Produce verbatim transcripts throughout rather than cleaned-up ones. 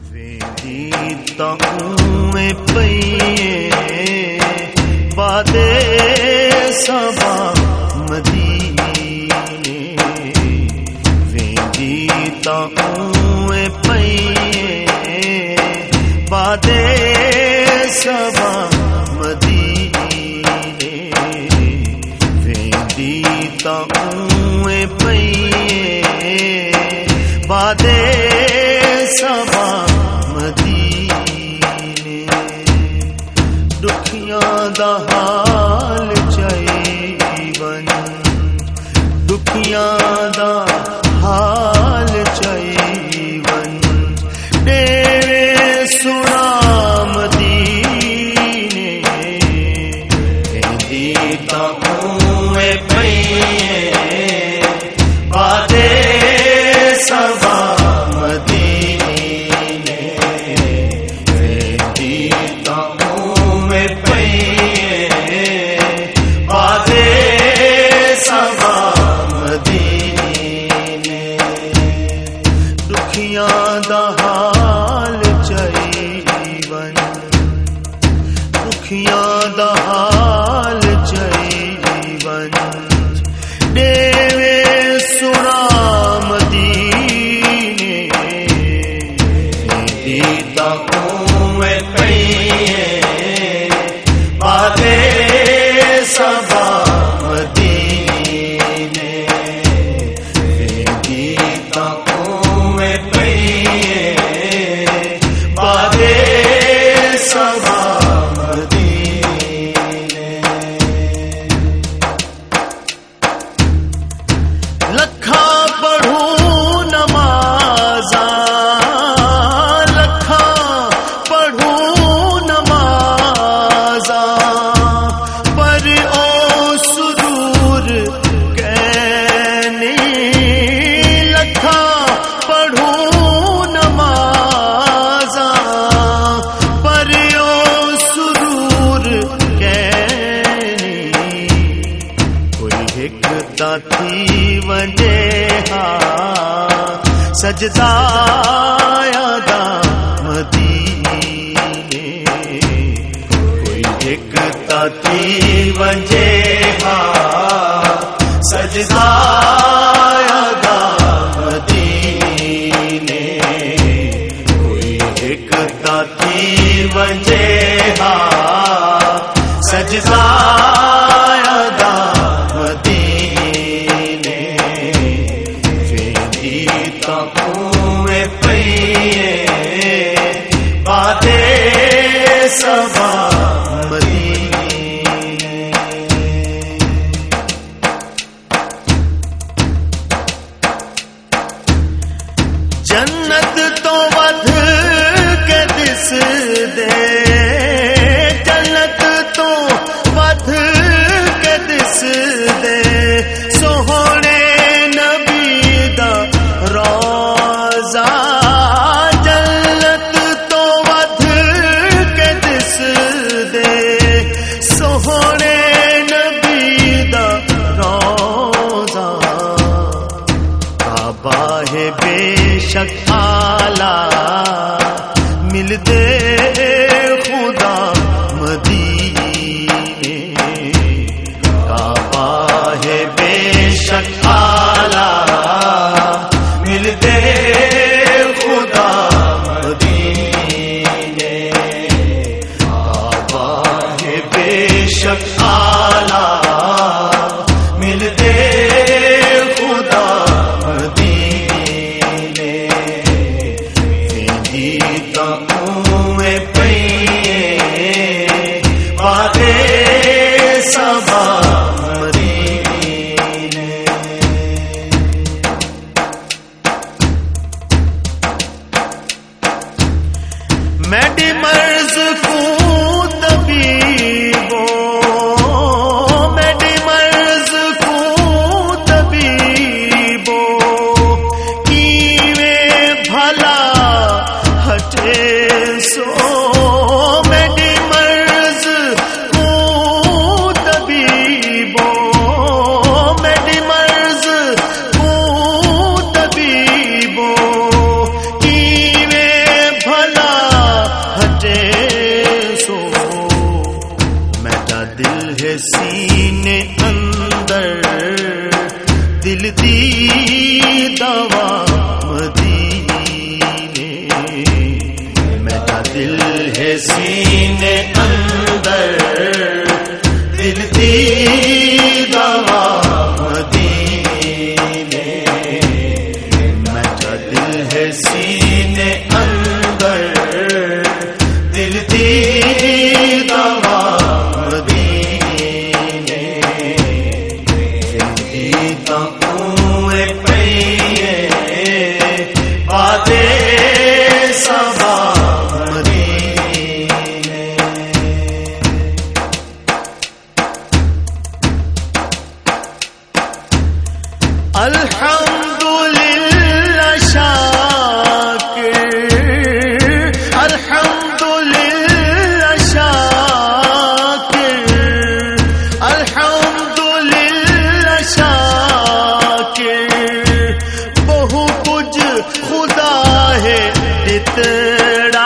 تاؤں پئیے بادے سبا مدینے ویندی تاؤں پئیے بادے سبا مدینے ویندی تاؤں پئیے بادے سبا دکھیاں دا حال چیون دکھیاں دا حال چیون ڈیرے سنا مدینے دی تاؤں پئیے بادے سبا مدینے دی تاؤں پئیے بادے سبا مدینے دکھیاں دا حال چیون دکھیاں دا حال چیون ڈیوے سنا مدینے دی تاؤں پئیے بادے سبا مدینے دی تاؤں پئیے بادے سبا مدینے لکھاں پڑھوں نمازاں لکھاں پڑھوں نمازاں پر او سرور کہنے لکھاں پڑھوں نمازاں پر او سرور کہنے کوئی ایک تھی ونڈے ہاں سجدہ یادا مدینے کوئی ایک تھی ونڈے ہاں سجدہ یادا مدینے کوئی ایک تھی ونڈے ہاں سجدہ یادا مدینے ویندی تاؤں پئیے بادے سبا مدینے جنت تو ودھ کے دس دے جنت تو ودھ کے دس دے سوہنے نبی دا روزہ جنت تو ودھ کے دس دے سوہنے نبی دا روزہ کعبہ ہے بے شک اعلیٰ ملتے خدا مدینے کعبہ ہے بے شک اعلیٰ ملتے خدا مدینے کعبہ ہے بے شک اعلیٰ ملتے خدا مدینے ویندی تاؤں پئیے بادے سبا مدینے میڈی مرض کو طبیبو میڈی مرض کو طبیبو کیویں بھلا ہٹے سو میڈی مرض کو طبیبو میڈی مرض کو طبیبو کیویں بھلا سینے اندر دل دی دوا مدینے میٹھا دل ہے سینے اندر دل دی دوا مدینے دیتا ہوں پئیے باتیں سبا الحمدللہ شاکر الحمدللہ شاکر الحمدللہ شاکر بہو کچھ خدا ہے اتنا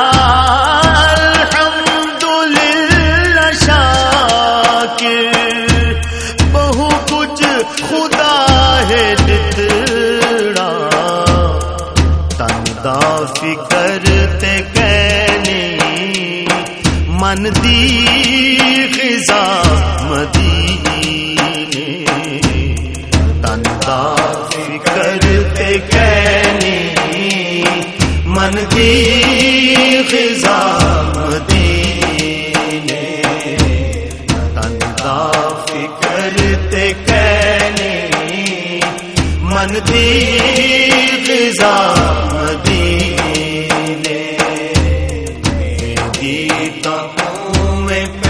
الحمدللہ شاکر بہو کچھ خدا ہے اتنا تندا فکر تے کہنی من دی خزا مدینے تندا فکر تے کہنی من دی خزا مدینے تندا فکر تے کہنی من دی غذا مدینے دیتا ہوں میں